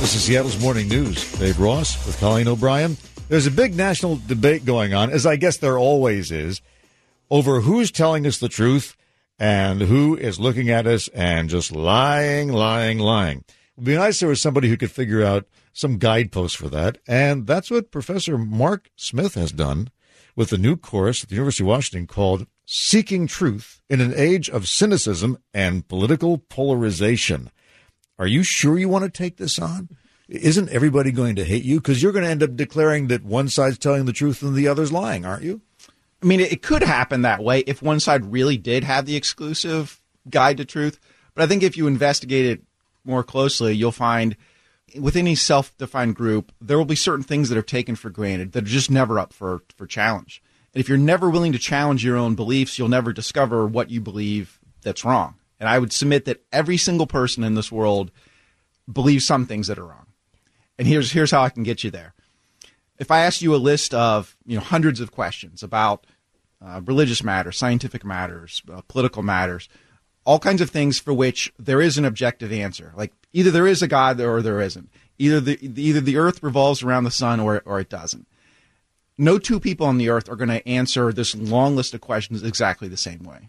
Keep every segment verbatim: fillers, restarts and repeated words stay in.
This is Seattle's Morning News. Dave Ross with Colleen O'Brien. There's a big national debate going on, as I guess there always is, over who's telling us the truth and who is looking at us and just lying, lying, lying. It would be nice if there was somebody who could figure out some guideposts for that, and that's what Professor Mark Smith has done with a new course at the University of Washington called Seeking Truth in an Age of Cynicism and Political Polarization. Are you sure you want to take this on? Isn't everybody going to hate you? Because you're going to end up declaring that one side's telling the truth and the other's lying, aren't you? I mean, it could happen that way if one side really did have the exclusive guide to truth. But I think if you investigate it more closely, you'll find within a self-defined group, there will be certain things that are taken for granted that are just never up for, for challenge. And if you're never willing to challenge your own beliefs, you'll never discover what you believe that's wrong. And I would submit that every single person in this world believes some things that are wrong. And here's here's how I can get you there. If I asked you a list of you know hundreds of questions about uh, religious matters, scientific matters, uh, political matters, all kinds of things for which there is an objective answer, like either there is a God or there isn't, either the either the earth revolves around the sun or or it doesn't. No two people on the earth are going to answer this long list of questions exactly the same way.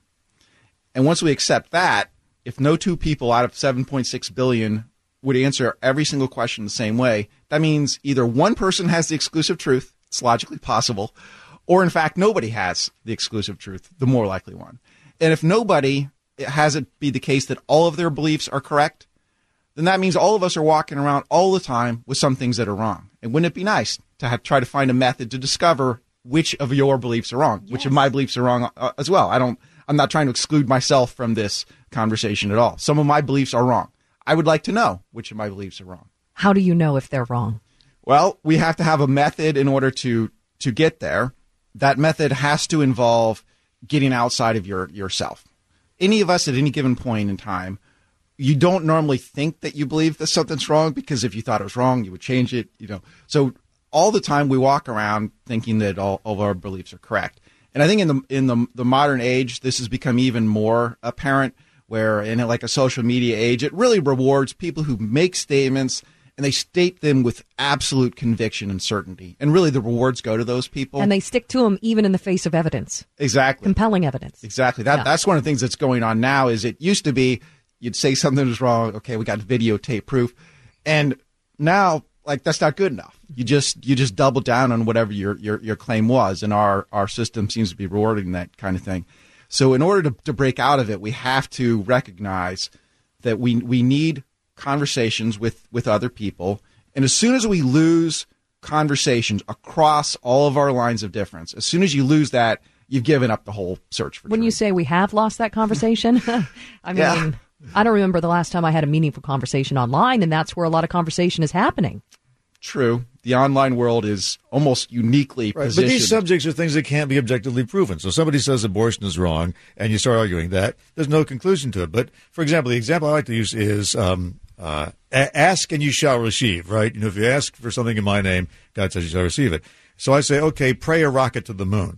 And once we accept that, if no two people out of seven point six billion would answer every single question the same way, that means either one person has the exclusive truth, it's logically possible, or in fact nobody has the exclusive truth, the more likely one. And if nobody has it be the case that all of their beliefs are correct, then that means all of us are walking around all the time with some things that are wrong. And wouldn't it be nice to have, try to find a method to discover which of your beliefs are wrong, yes. which of my beliefs are wrong uh, as well? I don't, I'm not trying to exclude myself from this conversation at all. Some of my beliefs are wrong. I would like to know which of my beliefs are wrong. How do you know if they're wrong? Well, we have to have a method in order to, to get there. That method has to involve getting outside of your yourself. Any of us at any given point in time, you don't normally think that you believe that something's wrong because if you thought it was wrong, you would change it. You know, so all the time we walk around thinking that all, all of our beliefs are correct. And I think in the in the, the modern age, this has become even more apparent. Where in like a social media age, it really rewards people who make statements and they state them with absolute conviction and certainty. And really the rewards go to those people. And they stick to them even in the face of evidence. Exactly. Compelling evidence. Exactly. That yeah. That's one of the things that's going on now is it used to be you'd say something was wrong. Okay, we got videotape proof. And now, like, that's not good enough. You just you just double down on whatever your, your, your claim was. And our, our system seems to be rewarding that kind of thing. So in order to, to break out of it, we have to recognize that we we need conversations with, with other people. And as soon as we lose conversations across all of our lines of difference, as soon as you lose that, you've given up the whole search for truth. When you say we have lost that conversation, I mean, yeah. I don't remember the last time I had a meaningful conversation online, and that's where a lot of conversation is happening. True. The online world is almost uniquely right, positioned. But these subjects are things that can't be objectively proven. So somebody says abortion is wrong, and you start arguing that. There's no conclusion to it. But, for example, the example I like to use is um, uh, ask and you shall receive, right? You know, if you ask for something in my name, God says you shall receive it. So I say, okay, pray a rocket to the moon.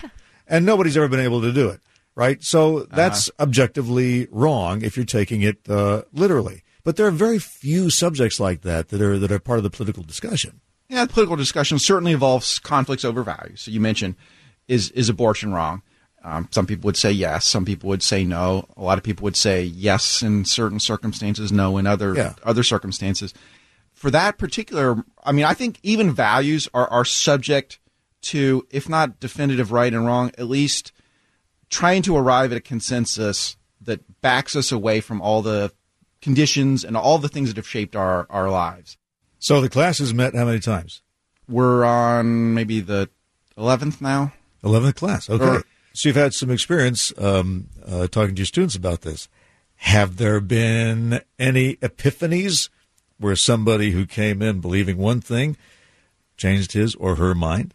And nobody's ever been able to do it, right? So that's uh-huh. objectively wrong if you're taking it uh, literally. But there are very few subjects like that that are that are part of the political discussion. Yeah, the political discussion certainly involves conflicts over values. So you mentioned, is is abortion wrong? Um, some people would say yes. Some people would say no. A lot of people would say yes in certain circumstances, no in other yeah. other circumstances. For that particular, I mean, I think even values are, are subject to, if not definitive right and wrong, at least trying to arrive at a consensus that backs us away from all the conditions and all the things that have shaped our, our lives. So the class has met how many times? We're on maybe the eleventh now. eleventh class, okay. Or, so you've had some experience um, uh, talking to your students about this. Have there been any epiphanies where somebody who came in believing one thing changed his or her mind?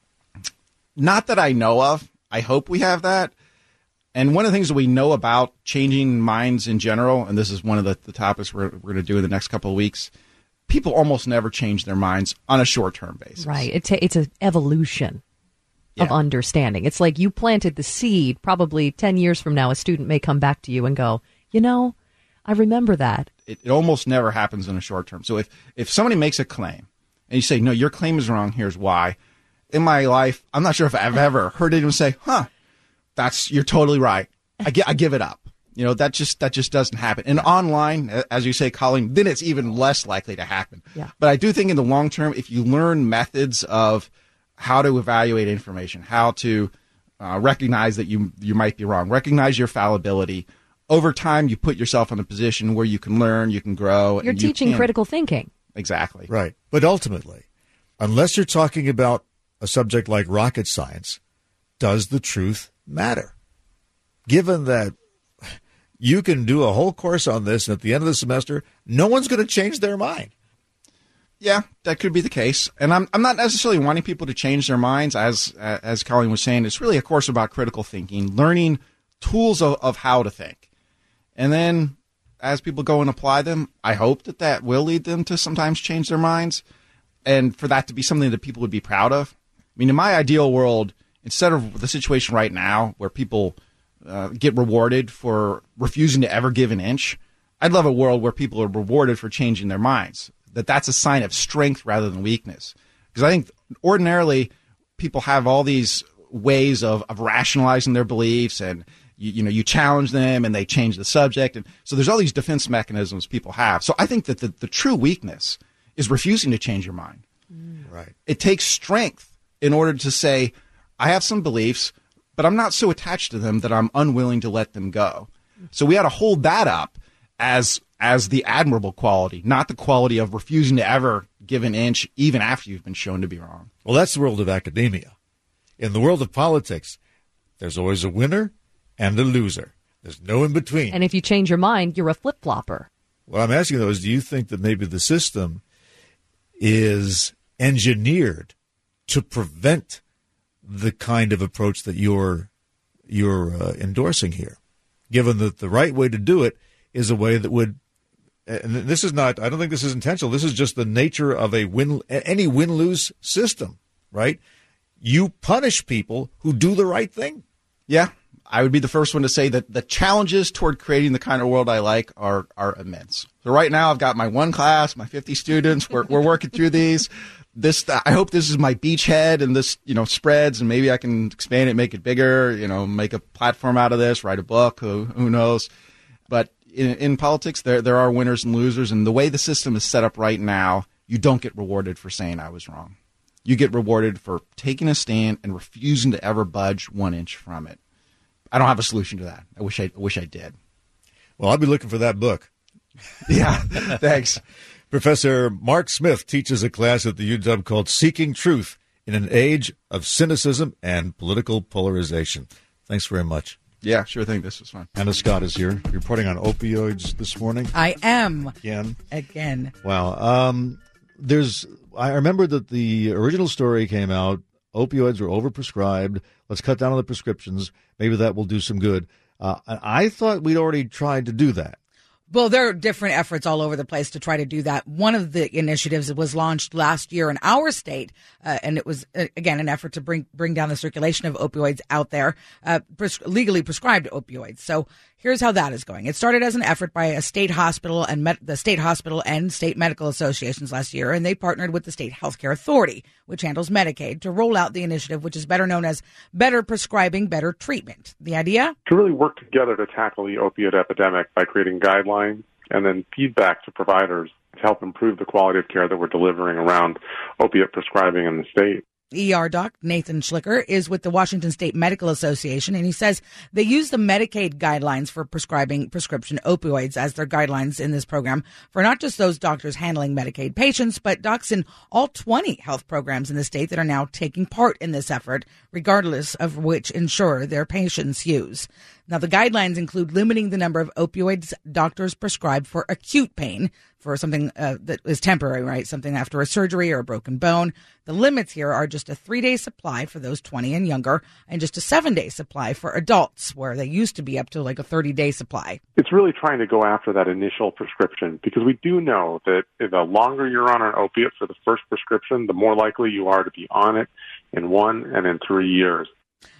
Not that I know of. I hope we have that. And one of the things that we know about changing minds in general, and this is one of the, the topics we're, we're going to do in the next couple of weeks, people almost never change their minds on a short-term basis. Right. It's a, it's an evolution of yeah. understanding. It's like you planted the seed. Probably ten years from now, a student may come back to you and go, you know, I remember that. It, it almost never happens in a short term. So if, if somebody makes a claim and you say, no, your claim is wrong, here's why. In my life, I'm not sure if I've ever heard anyone say, huh, that's, you're totally right. I, gi- I give it up. You know, that just that just doesn't happen. And online, as you say, Colleen, then it's even less likely to happen. Yeah. But I do think in the long term, if you learn methods of how to evaluate information, how to uh, recognize that you you might be wrong, recognize your fallibility, over time you put yourself in a position where you can learn, you can grow. You're and you teaching can. critical thinking. Exactly. Right. But ultimately, unless you're talking about a subject like rocket science, does the truth matter? Given that you can do a whole course on this, and at the end of the semester, no one's going to change their mind. Yeah, that could be the case. And I'm I'm not necessarily wanting people to change their minds. As uh, as Colleen was saying, it's really a course about critical thinking, learning tools of, of how to think. And then as people go and apply them, I hope that that will lead them to sometimes change their minds, and for that to be something that people would be proud of. I mean, in my ideal world, instead of the situation right now where people Uh, get rewarded for refusing to ever give an inch, I'd love a world where people are rewarded for changing their minds, that that's a sign of strength rather than weakness. Because I think ordinarily people have all these ways of, of rationalizing their beliefs, and you, you know, you challenge them and they change the subject. And so there's all these defense mechanisms people have. So I think that the, the true weakness is refusing to change your mind. Mm. Right. It takes strength in order to say, I have some beliefs, but I'm not so attached to them that I'm unwilling to let them go. So we ought to hold that up as as the admirable quality, not the quality of refusing to ever give an inch, even after you've been shown to be wrong. Well, that's the world of academia. In the world of politics, there's always a winner and a loser. There's no in between. And if you change your mind, you're a flip-flopper. What I'm asking, though, is do you think that maybe the system is engineered to prevent the kind of approach that you're you're uh, endorsing here, given that the right way to do it is a way that would, and this is not, I don't think this is intentional, this is just the nature of a win, any win-lose system, right? You punish people who do the right thing. Yeah, I would be the first one to say that the challenges toward creating the kind of world I like are are immense. So right now I've got my one class, my fifty students, we're, we're working through these. This, I hope this is my beachhead and this, you know, spreads, and maybe I can expand it, make it bigger, you know, make a platform out of this, write a book, who, who knows. But in, in politics, there, there are winners and losers. And the way the system is set up right now, you don't get rewarded for saying I was wrong. You get rewarded for taking a stand and refusing to ever budge one inch from it. I don't have a solution to that. I wish I, I wish I did. Well, I'll be looking for that book. Yeah, thanks. Professor Mark Smith teaches a class at the U W called Seeking Truth in an Age of Cynicism and Political Polarization. Thanks very much. Yeah, sure thing. This was fun. Anna Scott is here, reporting on opioids this morning. I am. Again. Again. Wow. Um, there's. I remember that the original story came out, opioids were overprescribed. Let's cut down on the prescriptions. Maybe that will do some good. Uh, I thought we'd already tried to do that. Well, there are different efforts all over the place to try to do that. One of the initiatives was launched last year in our state, uh, and it was, uh, again, an effort to bring bring down the circulation of opioids out there, uh, pres- legally prescribed opioids. So here's how that is going. It started as an effort by a state hospital and med- the state hospital and state medical associations last year, and they partnered with the state healthcare authority, which handles Medicaid, to roll out the initiative, which is better known as Better Prescribing, Better Treatment. The idea? To really work together to tackle the opioid epidemic by creating guidelines and then feedback to providers to help improve the quality of care that we're delivering around opiate prescribing in the state. E R doc Nathan Schlicker is with the Washington State Medical Association, and he says they use the Medicaid guidelines for prescribing prescription opioids as their guidelines in this program for not just those doctors handling Medicaid patients, but docs in all twenty health programs in the state that are now taking part in this effort, regardless of which insurer their patients use. Now, the guidelines include limiting the number of opioids doctors prescribe for acute pain, for something uh, that is temporary, right? Something after a surgery or a broken bone. The limits here are just a three-day supply for those twenty and younger, and just a seven-day supply for adults, where they used to be up to like a thirty-day supply. It's really trying to go after that initial prescription, because we do know that the longer you're on an opiate for the first prescription, the more likely you are to be on it in one and in three years.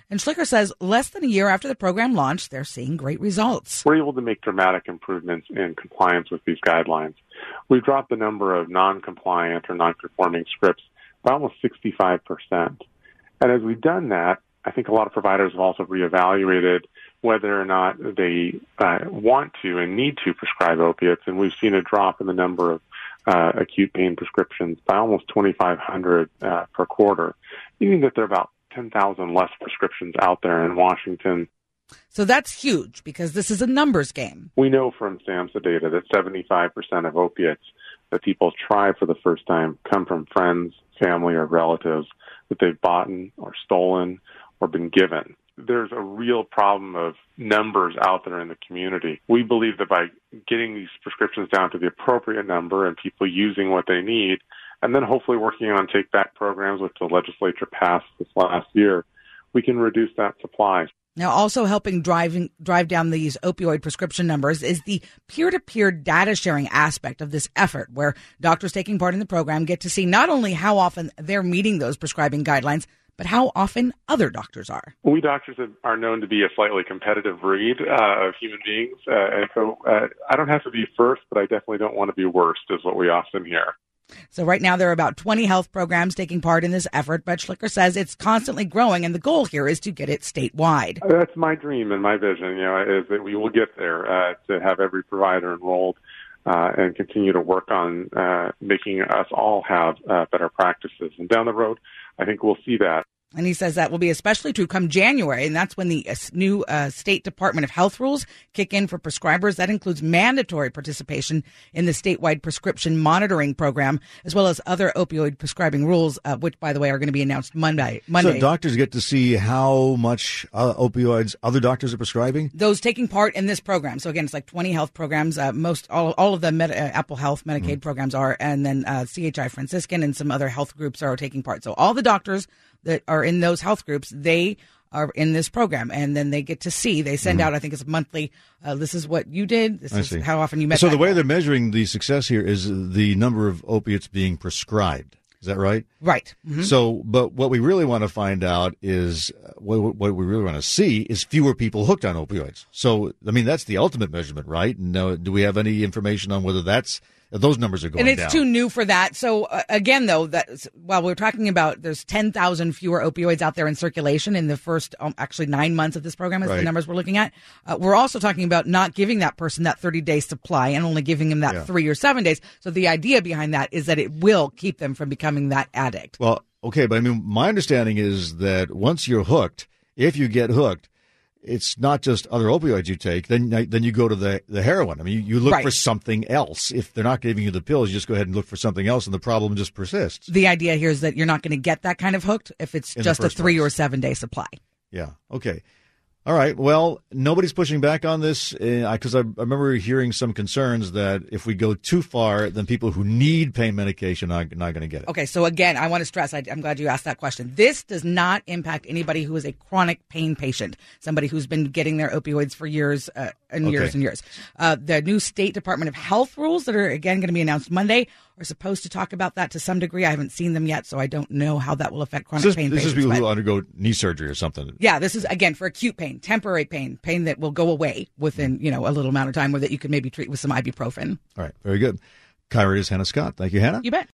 And Schlicker says less than a year after the program launched, they're seeing great results. We're able to make dramatic improvements in compliance with these guidelines. We've dropped the number of non-compliant or non-conforming scripts by almost sixty-five percent. And as we've done that, I think a lot of providers have also reevaluated whether or not they uh, want to and need to prescribe opiates. And we've seen a drop in the number of uh, acute pain prescriptions by almost twenty-five hundred uh, per quarter, meaning that there are about ten thousand less prescriptions out there in Washington. So that's huge because this is a numbers game. We know from SAMHSA data that seventy-five percent of opiates that people try for the first time come from friends, family, or relatives that they've bought or stolen or been given. There's a real problem of numbers out there in the community. We believe that by getting these prescriptions down to the appropriate number and people using what they need, and then hopefully working on take-back programs, which the legislature passed this last year, we can reduce that supply. Now, also helping driving, drive down these opioid prescription numbers is the peer-to-peer data sharing aspect of this effort, where doctors taking part in the program get to see not only how often they're meeting those prescribing guidelines, but how often other doctors are. We doctors are known to be a slightly competitive breed uh, of human beings, uh, and so uh, I don't have to be first, but I definitely don't want to be worst, is what we often hear. So right now there are about twenty health programs taking part in this effort, but Schlicker says it's constantly growing, and the goal here is to get it statewide. That's my dream and my vision, you know, is that we will get there uh, to have every provider enrolled uh, and continue to work on uh, making us all have uh, better practices. And down the road, I think we'll see that. And he says that will be especially true come January, and that's when the uh, new uh, State Department of Health rules kick in for prescribers. That includes mandatory participation in the statewide prescription monitoring program, as well as other opioid prescribing rules, uh, which, by the way, are going to be announced Monday. Monday. So doctors get to see how much uh, opioids other doctors are prescribing? Those taking part in this program. So, again, it's like twenty health programs. Uh, most, all, all of the Med- uh, Apple Health Medicaid mm-hmm. programs are, and then uh, C H I Franciscan and some other health groups are taking part. So all the doctors that are in those health groups, they are in this program, and then they get to see. They send mm-hmm. out, I think it's monthly, uh, this is what you did, this I is see. how often you met. So the way goal. they're measuring the success here is the number of opiates being prescribed. Is that right? Right. Mm-hmm. So, but what we really want to find out is, what, what we really want to see is fewer people hooked on opioids. So, I mean, that's the ultimate measurement, right? Now, do we have any information on whether that's those numbers are going down? And it's down. too new for that. So uh, again, though, that while we're talking about there's ten thousand fewer opioids out there in circulation in the first um, actually nine months of this program is right. the numbers we're looking at. Uh, we're also talking about not giving that person that thirty-day supply and only giving him that yeah. three or seven days. So the idea behind that is that it will keep them from becoming that addict. Well, okay, but I mean, my understanding is that once you're hooked, if you get hooked, it's not just other opioids you take. Then then you go to the, the heroin. I mean, you, you look right. for something else. If they're not giving you the pills, you just go ahead and look for something else, and the problem just persists. The idea here is that you're not going to get that kind of hooked if it's In just a three place. or seven day supply. Yeah. Okay. All right. Well, nobody's pushing back on this because uh, I, I remember hearing some concerns that if we go too far, then people who need pain medication are not going to get it. Okay. So again, I want to stress, I, I'm glad you asked that question. This does not impact anybody who is a chronic pain patient, somebody who's been getting their opioids for years uh, and okay. years and years. Uh, the new State Department of Health rules that are, again, going to be announced Monday are supposed to talk about that to some degree. I haven't seen them yet, so I don't know how that will affect chronic so this, pain this patients. This is people but, who undergo knee surgery or something. Yeah, this is, again, for acute pain, temporary pain, pain that will go away within, you know, a little amount of time, or that you could maybe treat with some ibuprofen. All right, very good. Kyrie is Hannah Scott. Thank you, Hannah. You bet.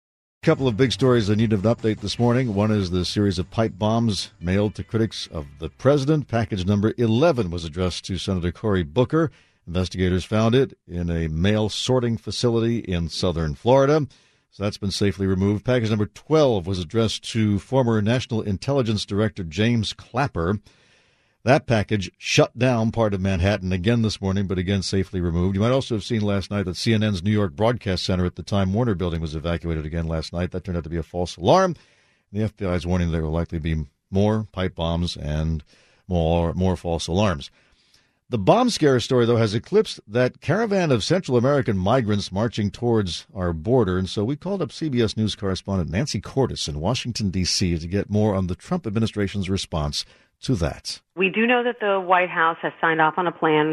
A couple of big stories that need an update this morning. One is the series of pipe bombs mailed to critics of the president. Package number eleven was addressed to Senator Cory Booker. Investigators found it in a mail sorting facility in southern Florida. So that's been safely removed. Package number twelve was addressed to former National Intelligence Director James Clapper. That package shut down part of Manhattan again this morning, but again safely removed. You might also have seen last night that C N N's New York Broadcast Center at the Time Warner building was evacuated again last night. That turned out to be a false alarm. The F B I is warning there will likely be more pipe bombs and more, more false alarms. The bomb scare story, though, has eclipsed that caravan of Central American migrants marching towards our border. And so we called up C B S News correspondent Nancy Cordes in Washington, D C to get more on the Trump administration's response to that. We do know that the White House has signed off on a plan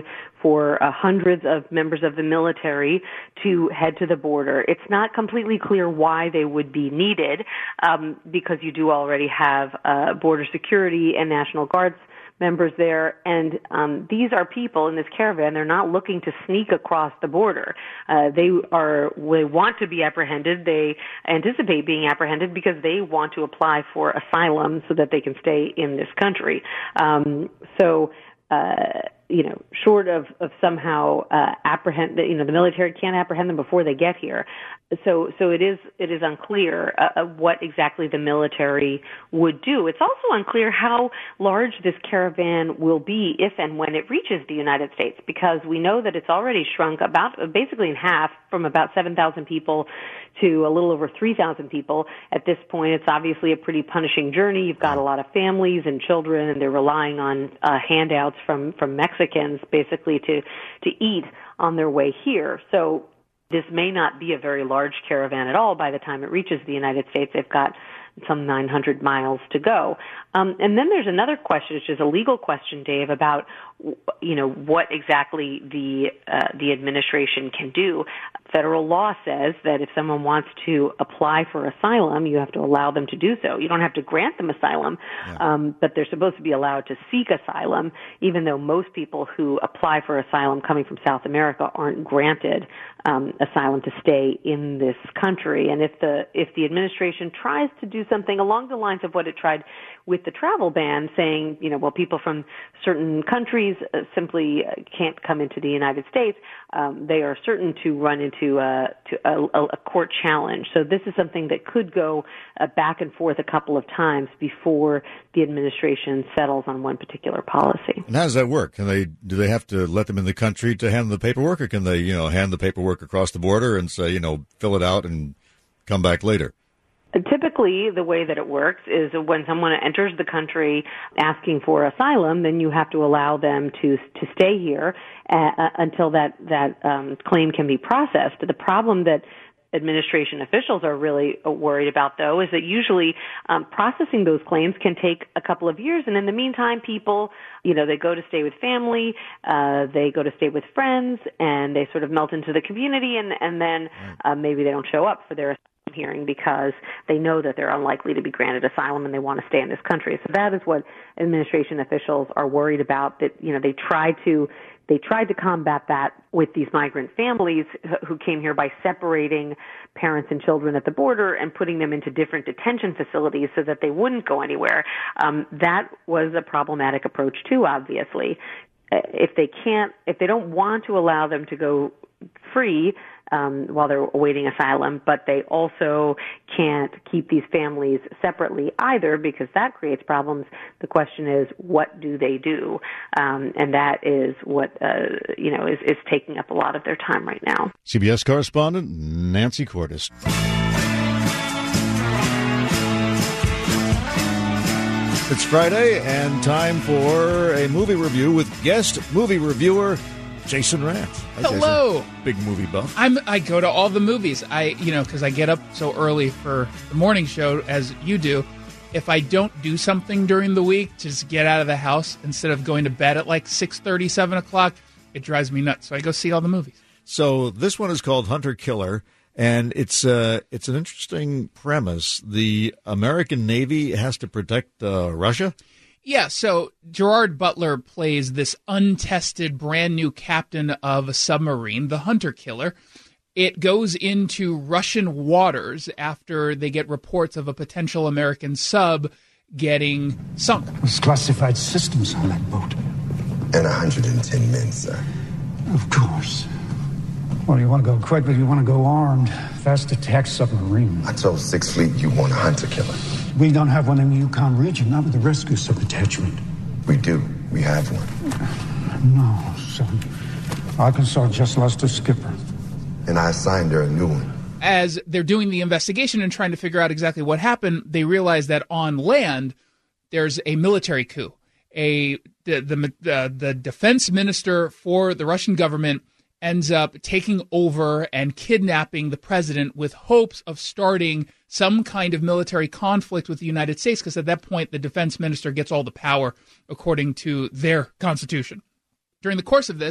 for uh, hundreds of members of the military to head to the border. It's not completely clear why they would be needed, um, because you do already have uh, border security and National Guards members there, and um, these are people in this caravan. They're not looking to sneak across the border. Uh, they are they want to be apprehended. They anticipate being apprehended because they want to apply for asylum so that they can stay in this country. Um, so. Uh, you know, short of, of somehow uh, apprehend, you know, the military can't apprehend them before they get here. So, so it is it is unclear uh, what exactly the military would do. It's also unclear how large this caravan will be if and when it reaches the United States, because we know that it's already shrunk about basically in half, from about seven thousand people to a little over three thousand people. At this point, it's obviously a pretty punishing journey. You've got a lot of families and children, and they're relying on uh, handouts from from Mexicans basically to to eat on their way here. So this may not be a very large caravan at all by the time it reaches the United States. They've got some nine hundred miles to go. Um, and then there's another question, which is a legal question, Dave, about, you know, what exactly the uh, the administration can do. Federal law says that if someone wants to apply for asylum, you have to allow them to do so. You don't have to grant them asylum, yeah. um, but they're supposed to be allowed to seek asylum, even though most people who apply for asylum coming from South America aren't granted um, asylum to stay in this country. And if the if the administration tries to do something along the lines of what it tried with the travel ban, saying, you know, well, people from certain countries uh, simply uh, can't come into the United States, um, they are certain to run into uh, to a, a court challenge. So this is something that could go uh, back and forth a couple of times before the administration settles on one particular policy. And how does that work? Can they do they have to let them in the country to hand the paperwork, or can they, you know, hand the paperwork across the border and say, you know, fill it out and come back later? Typically, the way that it works is when someone enters the country asking for asylum, then you have to allow them to to stay here uh, until that that um, claim can be processed. The problem that administration officials are really worried about, though, is that usually um, processing those claims can take a couple of years, and in the meantime, people, you know, they go to stay with family, uh, they go to stay with friends, and they sort of melt into the community, and and then uh, maybe they don't show up for their hearing because they know that they're unlikely to be granted asylum and they want to stay in this country. So that is what administration officials are worried about, that, you know, they try to they tried to combat that with these migrant families who came here by separating parents and children at the border and putting them into different detention facilities so that they wouldn't go anywhere. Um, that was a problematic approach too, obviously. If they can't, if they don't want to allow them to go free um, while they're awaiting asylum, but they also can't keep these families separately either, because that creates problems. The question is, what do they do? Um, and that is what uh, you know is, is taking up a lot of their time right now. C B S correspondent Nancy Cordes. It's Friday and time for a movie review with guest movie reviewer Jason Rant. Hi, Hello. Jason. Big movie buff. I'm, I go to all the movies. I, you know, because I get up so early for the morning show, as you do. If I don't do something during the week to just get out of the house instead of going to bed at like six thirty, seven o'clock, it drives me nuts. So I go see all the movies. So this one is called Hunter Killer, and it's uh, it's an interesting premise. The American Navy has to protect uh, Russia. Yeah, so Gerard Butler plays this untested, brand new captain of a submarine, the Hunter Killer. It goes into Russian waters after they get reports of a potential American sub getting sunk. There's classified systems on that boat. And one hundred ten men, sir. Of course. Well, you want to go quick, but you want to go armed. Fast attack submarine. I told Sixth Fleet you want a Hunter Killer. We don't have one in the Yukon region, not with the rescue sub-attachment. We do. We have one. No, son. Arkansas just lost a skipper. And I assigned her a new one. As they're doing the investigation and trying to figure out exactly what happened, they realize that on land, there's a military coup. A the the the, the defense minister for the Russian government ends up taking over and kidnapping the president with hopes of starting some kind of military conflict with the United States, because at that point, the defense minister gets all the power according to their constitution. During the course of this,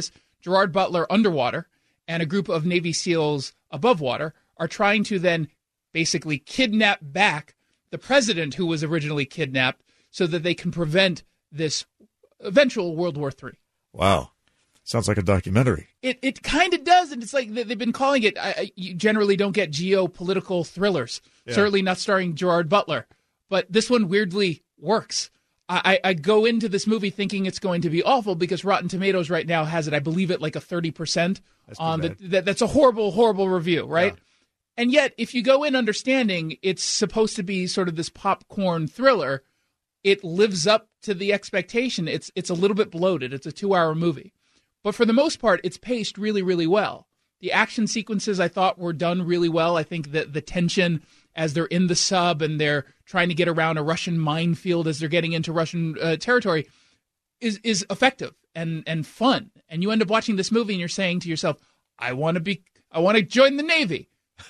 Gerard Butler underwater and a group of Navy SEALs above water are trying to then basically kidnap back the president who was originally kidnapped so that they can prevent this eventual World War Three. Wow. Sounds like a documentary. It it kind of does, and it's like they've been calling it. I, you generally don't get geopolitical thrillers, yeah. Certainly not starring Gerard Butler, but this one weirdly works. I, I go into this movie thinking it's going to be awful because Rotten Tomatoes right now has it, I believe, at like a thirty percent on the. That, that's a horrible, horrible review, right? Yeah. And yet, if you go in understanding it's supposed to be sort of this popcorn thriller, it lives up to the expectation. It's it's a little bit bloated. It's a two-hour movie. But for the most part, it's paced really, really well. The action sequences, I thought, were done really well. I think that the tension as they're in the sub and they're trying to get around a Russian minefield as they're getting into Russian uh, territory is is effective and, and fun. And you end up watching this movie and you're saying to yourself, I want to be, I want to join the Navy.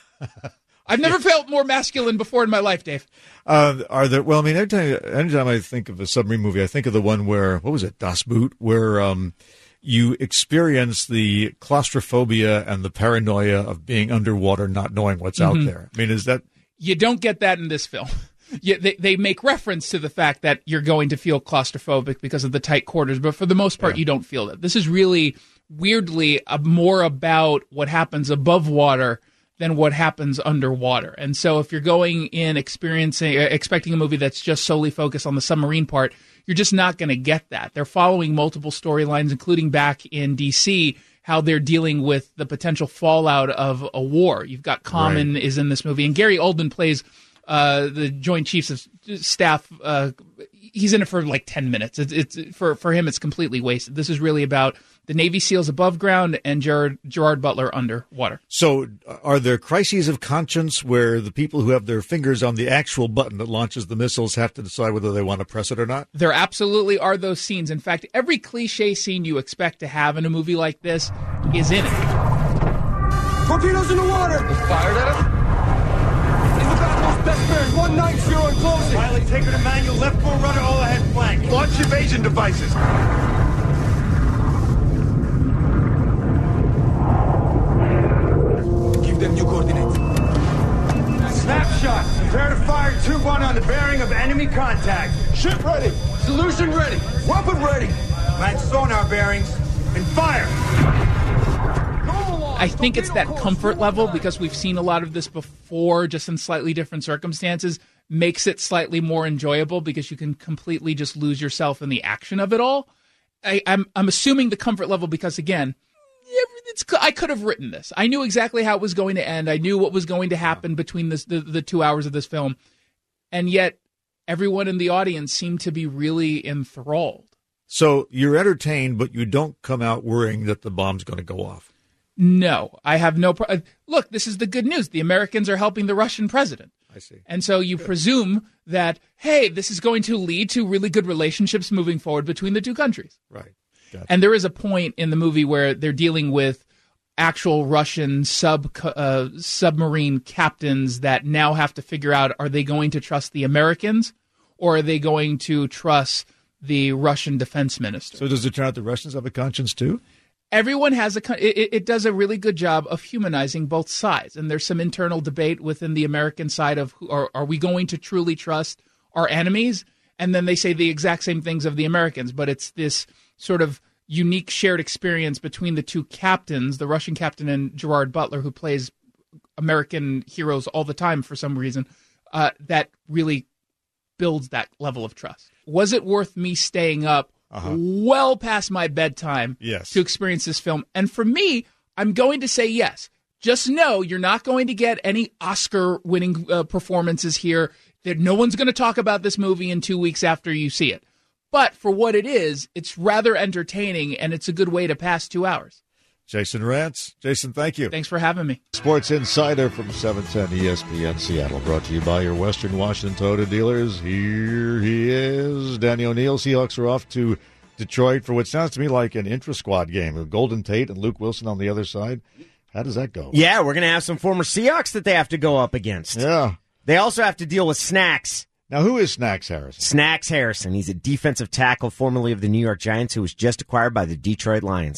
I've never felt more masculine before in my life, Dave. Uh, are there? Well, I mean, every time, anytime I think of a submarine movie, I think of the one where, what was it, Das Boot, where um, you experience the claustrophobia and the paranoia of being underwater, not knowing what's mm-hmm. out there. I mean, is that... You don't get that in this film. You, they, they make reference to the fact that you're going to feel claustrophobic because of the tight quarters, but for the most part, yeah. you don't feel that. This is really, weirdly, uh, more about what happens above water than what happens underwater. And so if you're going in experiencing, uh, expecting a movie that's just solely focused on the submarine part, you're just not going to get that. They're following multiple storylines, including back in D C, how they're dealing with the potential fallout of a war. You've got Common right. is in this movie, and Gary Oldman plays uh, the Joint Chiefs of Staff. Uh, he's in it for like ten minutes. It's, it's for for him, it's completely wasted. This is really about the Navy SEALs above ground and Gerard, Gerard Butler underwater. So are there crises of conscience where the people who have their fingers on the actual button that launches the missiles have to decide whether they want to press it or not? There absolutely are those scenes. In fact, every cliche scene you expect to have in a movie like this is in it. Torpedoes in the water! They fired at him? In the back, best bears, one nine zero and closing. Wiley, take her to manual, left full rudder, all ahead flank. Launch evasion devices. Them new coordinates. Snapshot. Prepare to fire two one on the bearing of enemy contact. Ship ready. Solution ready. Weapon ready. Match sonar bearings and fire. I think it's that comfort level because we've seen a lot of this before, just in slightly different circumstances, makes it slightly more enjoyable because you can completely just lose yourself in the action of it all. I, I'm I'm assuming the comfort level because, again, It's, I could have written this. I knew exactly how it was going to end. I knew what was going to happen between this, the, the two hours of this film. And yet, everyone in the audience seemed to be really enthralled. So you're entertained, but you don't come out worrying that the bomb's going to go off. No, I have no pro- Look, this is the good news. The Americans are helping the Russian president. I see. And so you good. presume that, hey, this is going to lead to really good relationships moving forward between the two countries. Right. Gotcha. And there is a point in the movie where they're dealing with actual Russian sub uh, submarine captains that now have to figure out, are they going to trust the Americans or are they going to trust the Russian defense minister? So does it turn out the Russians have a conscience too? Everyone has a it, it does a really good job of humanizing both sides. And there's some internal debate within the American side of, who, are, are we going to truly trust our enemies? And then they say the exact same things of the Americans, but it's this sort of unique shared experience between the two captains, the Russian captain and Gerard Butler, who plays American heroes all the time for some reason, uh, that really builds that level of trust. Was it worth me staying up uh-huh. well past my bedtime yes. to experience this film? And for me, I'm going to say yes. Just know you're not going to get any Oscar-winning uh, performances here. That no one's going to talk about this movie in two weeks after you see it. But for what it is, it's rather entertaining, and it's a good way to pass two hours. Jason Rantz. Jason, thank you. Thanks for having me. Sports Insider from seven ten E S P N Seattle, brought to you by your Western Washington Toyota dealers. Here he is, Danny O'Neill. Seahawks are off to Detroit for what sounds to me like an intra-squad game with Golden Tate and Luke Wilson on the other side. How does that go? Yeah, we're going to have some former Seahawks that they have to go up against. Yeah. They also have to deal with Snacks. Now, who is Snacks Harrison? Snacks Harrison. He's a defensive tackle formerly of the New York Giants who was just acquired by the Detroit Lions.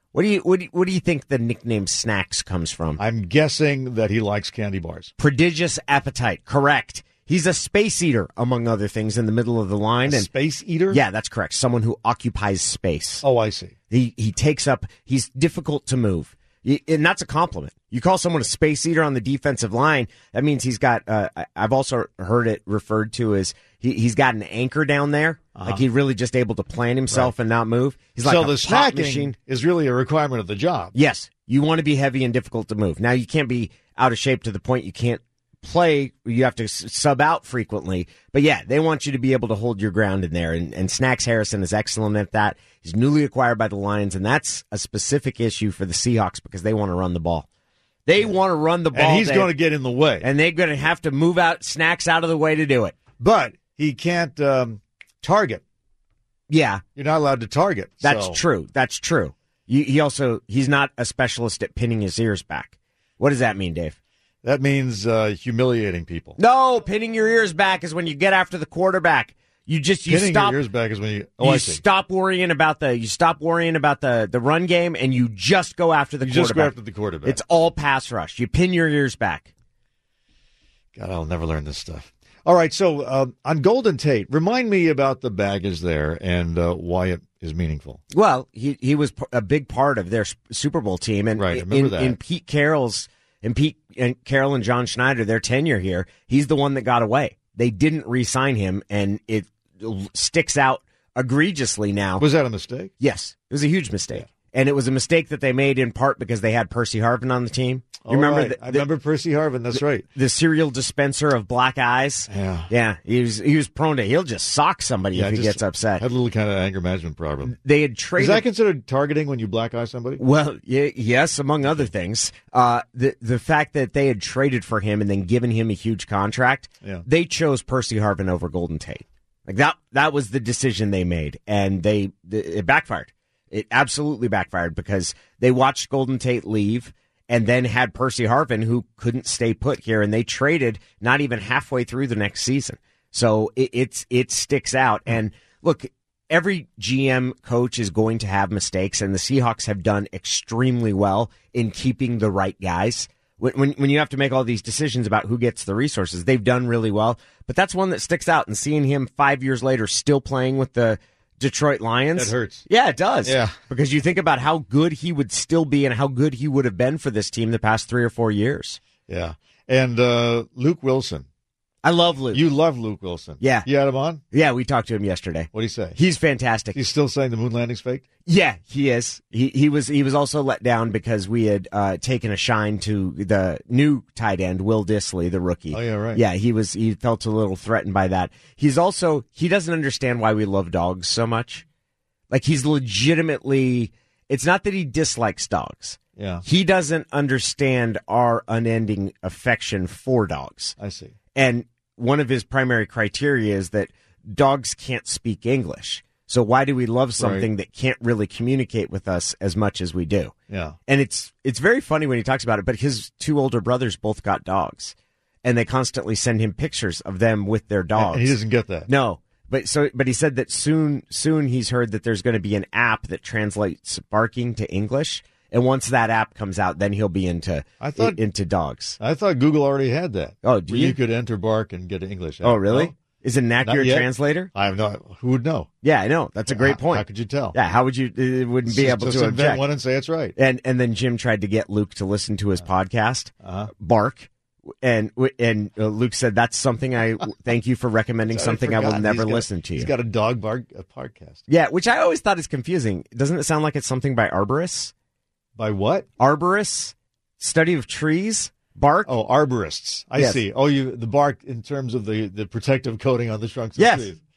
What do you what do you, what do you think the nickname Snacks comes from? I'm guessing that he likes candy bars. Prodigious appetite. Correct. He's a space eater, among other things, in the middle of the line. A and space eater? Yeah, that's correct. Someone who occupies space. Oh, I see. He he takes up. He's difficult to move, he, and that's a compliment. You call someone a space eater on the defensive line, that means he's got. Uh, I've also heard it referred to as he, he's got an anchor down there. Uh-huh. Like he's really just able to plant himself right. and not move. He's like so a the pop snacking machine. Is really a requirement of the job. Yes, you want to be heavy and difficult to move. Now you can't be out of shape to the point you can't play. You have to sub out frequently. But yeah, they want you to be able to hold your ground in there. And, and Snacks Harrison is excellent at that. He's newly acquired by the Lions, and that's a specific issue for the Seahawks because they want to run the ball. They want to run the ball. And he's going to get in the way. And they're going to have to move out Snacks out of the way to do it. But he can't um, target. Yeah. You're not allowed to target. That's so. true. That's true. You, he also, he's not a specialist at pinning his ears back. What does that mean, Dave? That means uh, humiliating people. No, pinning your ears back is when you get after the quarterback. You just you pinning stop. your ears back is when you. Oh, you I see. stop worrying about the. You stop worrying about the, the run game, and you just go after the you quarterback. Just go after the quarterback. It's all pass rush. You pin your ears back. God, I'll never learn this stuff. All right, so uh, on Golden Tate, remind me about the baggage there and uh, why it is meaningful. Well, he he was a big part of their Super Bowl team, and right, in, remember that. in Pete Carroll's and Pete and Carroll and John Schneider, their tenure here, he's the one that got away. They didn't re-sign him, and it sticks out egregiously now. Was that a mistake? Yes, it was a huge mistake. Yeah. And it was a mistake that they made in part because they had Percy Harvin on the team. You oh, remember? Right. The, I remember Percy Harvin. That's the, right. The cereal dispenser of black eyes. Yeah, yeah. He was he was prone to. He'll just sock somebody yeah, if he gets upset. Had a little kind of anger management problem. They had traded. Is that considered targeting when you black eye somebody? Well, yeah, yes, among other things. Uh, the the fact that they had traded for him and then given him a huge contract. Yeah. They chose Percy Harvin over Golden Tate. Like that. That was the decision they made, and they it backfired. It absolutely backfired because they watched Golden Tate leave and then had Percy Harvin, who couldn't stay put here, and they traded not even halfway through the next season. So it, it's it sticks out. And look, every G M coach is going to have mistakes, and the Seahawks have done extremely well in keeping the right guys. When, when when you have to make all these decisions about who gets the resources, they've done really well. But that's one that sticks out, and seeing him five years later still playing with the Detroit Lions. That hurts. Yeah, it does. Yeah. Because you think about how good he would still be and how good he would have been for this team the past three or four years. Yeah. And uh, Luke Wilson. I love Luke. You love Luke Wilson. Yeah. You had him on? Yeah, we talked to him yesterday. What did he say? He's fantastic. He's still saying the moon landing's fake? Yeah, he is. He he was he was also let down because we had uh, taken a shine to the new tight end, Will Dissly, the rookie. Oh, yeah, right. Yeah, he was he felt a little threatened by that. He's also he doesn't understand why we love dogs so much. Like, he's legitimately, it's not that he dislikes dogs. Yeah. He doesn't understand our unending affection for dogs. I see. And one of his primary criteria is that dogs can't speak English. So why do we love something right. that can't really communicate with us as much as we do? Yeah. And it's it's very funny when he talks about it, but his two older brothers both got dogs. And they constantly send him pictures of them with their dogs. And he doesn't get that. No. But so, but he said that soon, soon he's heard that there's going to be an app that translates barking to English, and once that app comes out, then he'll be into I thought, into dogs. I thought Google already had that. Oh, do where you? you could enter bark and get English. Oh, really? No? Is it an accurate translator? I have no. Who would know? Yeah, I know. That's a great how, point. How could you tell? Yeah, how would you? It wouldn't be just, able just to invent object. one and say it's right. And and then Jim tried to get Luke to listen to his uh-huh. podcast, uh-huh. Bark. And and uh, Luke said, that's something I thank you for recommending something I will never got, listen to. He's you. got a dog bark a podcast. Yeah, which I always thought is confusing. Doesn't it sound like it's something by arborists? By what? Arborists, study of trees, bark. Oh, arborists. I yes. see. Oh, you the bark in terms of the, the protective coating on the trunks of yes. trees.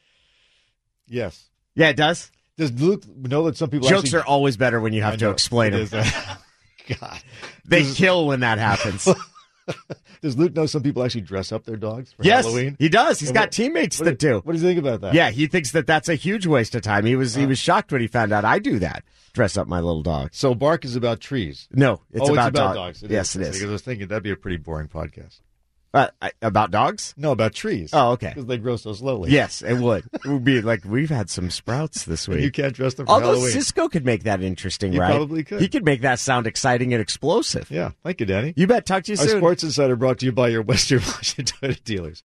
Yes. Yeah, it does. Does Luke know that some people jokes actually... are always better when you have I to know, explain them? God, they does... kill when that happens. Does Luke know some people actually dress up their dogs for yes, Halloween? He does. He's what, got teammates what, that do. What do you think about that? Yeah, he thinks that that's a huge waste of time. He was uh, he was shocked when he found out I do that. Dress up my little dog. So bark is about trees. No, it's oh, about, it's about dog. dogs. It yes, is. it is. Because I was thinking that'd be a pretty boring podcast. Uh, I, about dogs? No, about trees. Oh, okay. Because they grow so slowly. Yes, it would. It would be like, we've had some sprouts this week. You can't dress them for Although Halloween. Cisco could make that interesting, He right? probably could. He could make that sound exciting and explosive. Yeah. Thank you, Danny. You bet. Talk to you Our soon. Sports Insider brought to you by your Western Washington Toyota dealers.